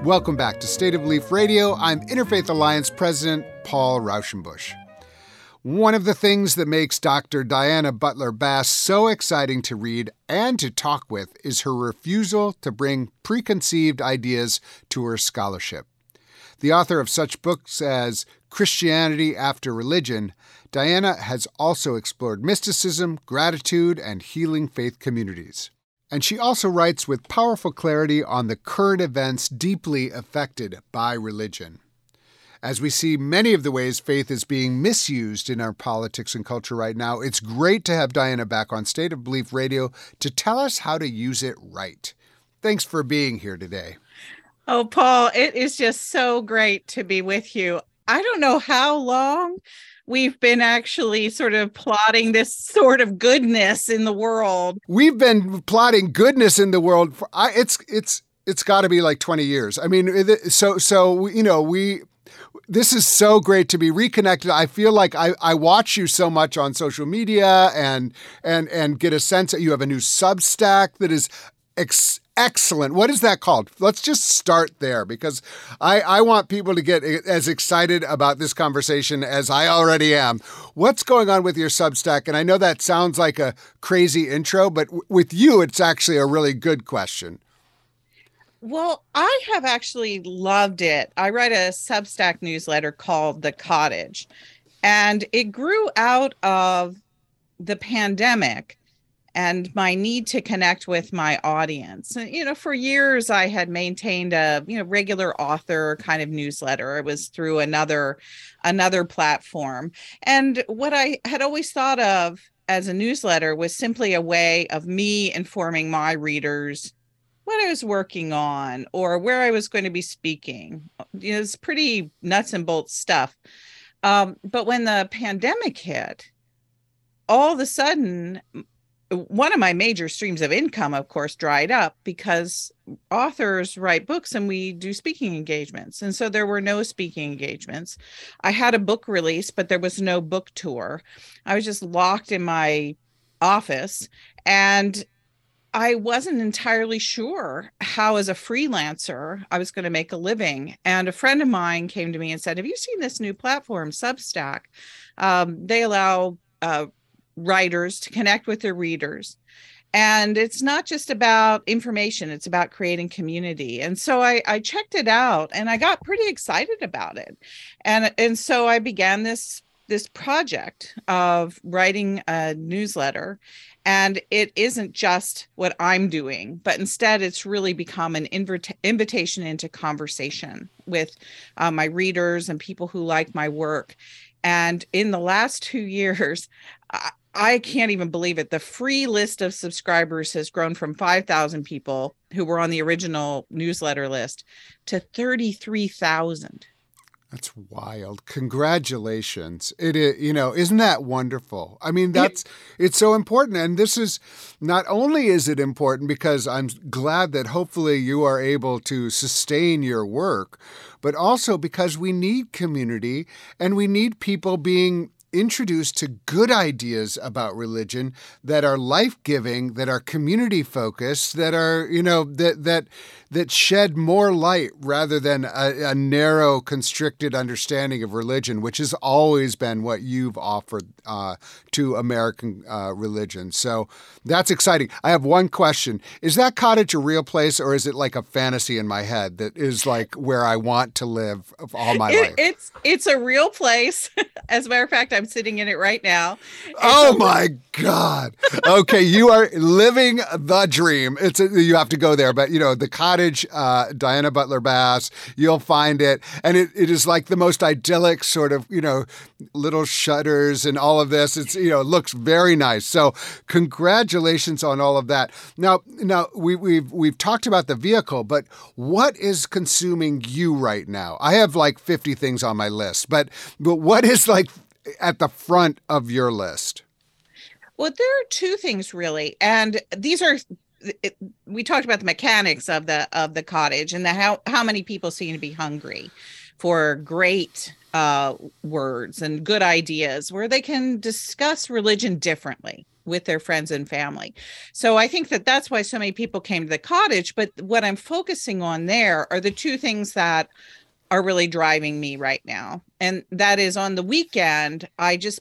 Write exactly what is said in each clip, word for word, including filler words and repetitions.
Welcome back to State of Belief Radio. I'm Interfaith Alliance President Paul Rauschenbusch. One of the things that makes Doctor Diana Butler Bass so exciting to read and to talk with is her refusal to bring preconceived ideas to her scholarship. The author of such books as Christianity After Religion, Diana has also explored mysticism, gratitude, and healing faith communities. And she also writes with powerful clarity on the current events deeply affected by religion. As we see many of the ways faith is being misused in our politics and culture right now, it's great to have Diana back on State of Belief Radio to tell us how to use it right. Thanks for being here today. Oh, Paul, it is just so great to be with you. I don't know how long we've been actually sort of plotting this sort of goodness in the world. We've been plotting goodness in the world for I, it's it's it's got to be like twenty years. I mean, so so you know we. This is so great to be reconnected. I feel like I, I watch you so much on social media and and and get a sense that you have a new Substack that is ex- excellent. What is that called? Let's just start there because I, I want people to get as excited about this conversation as I already am. What's going on with your Substack? And I know that sounds like a crazy intro, but w- with you, it's actually a really good question. Well, I have actually loved it. I write a Substack newsletter called The Cottage, and it grew out of the pandemic and my need to connect with my audience. You know, for years I had maintained a, you know, regular author kind of newsletter. It was through another, another platform. And what I had always thought of as a newsletter was simply a way of me informing my readers what I was working on or where I was going to be speaking. You know, it's pretty nuts and bolts stuff. Um, but when the pandemic hit, all of a sudden, one of my major streams of income, of course, dried up because authors write books and we do speaking engagements. And so there were no speaking engagements. I had a book release, but there was no book tour. I was just locked in my office and I wasn't entirely sure how, as a freelancer, I was going to make a living. And a friend of mine came to me and said, have you seen this new platform, Substack? Um, they allow uh, writers to connect with their readers. And it's not just about information, it's about creating community. And so I, I checked it out and I got pretty excited about it. And, and so I began this, this project of writing a newsletter. And it isn't just what I'm doing, but instead it's really become an invita- invitation into conversation with uh, my readers and people who like my work. And in the last two years, I, I can't even believe it. The free list of subscribers has grown from five thousand people who were on the original newsletter list to thirty-three thousand. That's wild. Congratulations. It is, you know, isn't that wonderful? I mean, that's, it's so important. And this is, not only is it important because I'm glad that hopefully you are able to sustain your work, but also because we need community and we need people being introduced to good ideas about religion that are life-giving, that are community-focused, that are, you know, that that that shed more light rather than a, a narrow, constricted understanding of religion, which has always been what you've offered uh, to American uh, religion. So that's exciting. I have one question. Is that cottage a real place or is it like a fantasy in my head that is like where I want to live all my it, life? It's, it's a real place. As a matter of fact, I'm sitting in it right now. It's oh a- my God. Okay. You are living the dream. It's a, you have to go there, but you know, the cottage, uh, Diana Butler Bass, you'll find it. And it, it is like the most idyllic sort of, you know, little shutters and all of this. It's, you know, it looks very nice. So congratulations on all of that. Now, now we, we've, we've talked about the vehicle, but what is consuming you right now? I have like fifty things on my list, but, but what is like at the front of your list? Well, there are two things really. And these are, it, we talked about the mechanics of the, of the cottage and the, how, how many people seem to be hungry. for great uh, words and good ideas where they can discuss religion differently with their friends and family. So I think that that's why so many people came to the cottage. But what I'm focusing on there are the two things that are really driving me right now. And that is, on the weekend, I just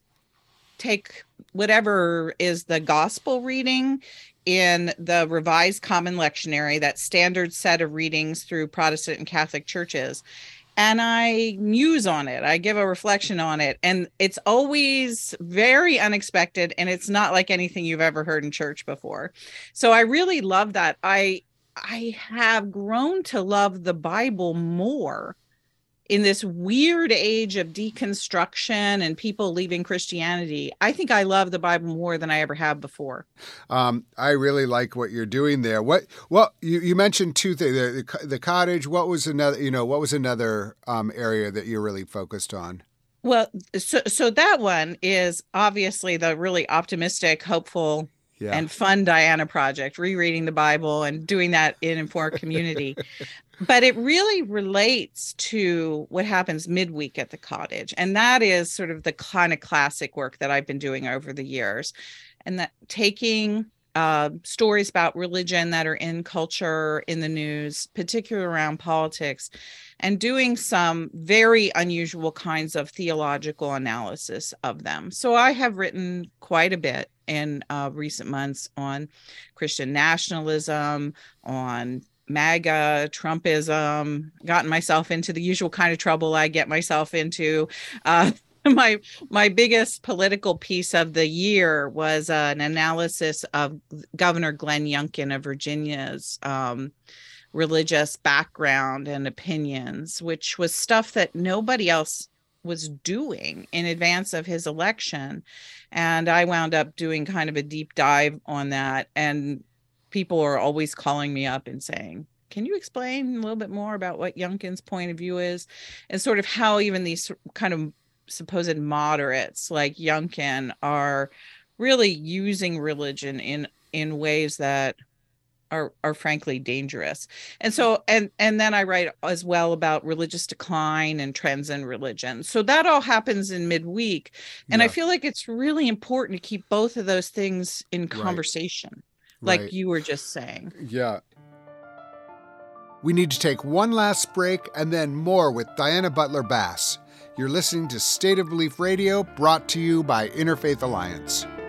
take whatever is the gospel reading in the Revised Common Lectionary, that standard set of readings through Protestant and Catholic churches, and I muse on it. I give a reflection on it. And it's always very unexpected. And it's not like anything you've ever heard in church before. So I really love that. I, I have grown to love the Bible more in this weird age of deconstruction and people leaving Christianity. I think I love the Bible more than I ever have before. Um, I really like what you're doing there. What? Well, you, you mentioned two things: the, the, the cottage. What was another? You know, what was another um, area that you're really focused on? Well, so so that one is obviously the really optimistic, hopeful, yeah. and fun Diana project, rereading the Bible and doing that in Informed Community. But it really relates to what happens midweek at the cottage. And that is sort of the kind of classic work that I've been doing over the years. And that taking uh, stories about religion that are in culture, in the news, particularly around politics, and doing some very unusual kinds of theological analysis of them. So I have written quite a bit in uh, recent months on Christian nationalism, on MAGA, Trumpism, gotten myself into the usual kind of trouble I get myself into. Uh, my my biggest political piece of the year was uh, an analysis of Governor Glenn Youngkin of Virginia's um, religious background and opinions, which was stuff that nobody else was doing in advance of his election. And I wound up doing kind of a deep dive on that. And people are always calling me up and saying, can you explain a little bit more about what Youngkin's point of view is, and sort of how even these kind of supposed moderates like Youngkin are really using religion in in ways that are are frankly dangerous. And so and and then I write as well about religious decline and trends in religion. So that all happens in midweek. And yeah. I feel like it's really important to keep both of those things in conversation. Right. Like right. you were just saying. Yeah. We need to take one last break and then more with Diana Butler Bass. You're listening to State of Belief Radio, brought to you by Interfaith Alliance.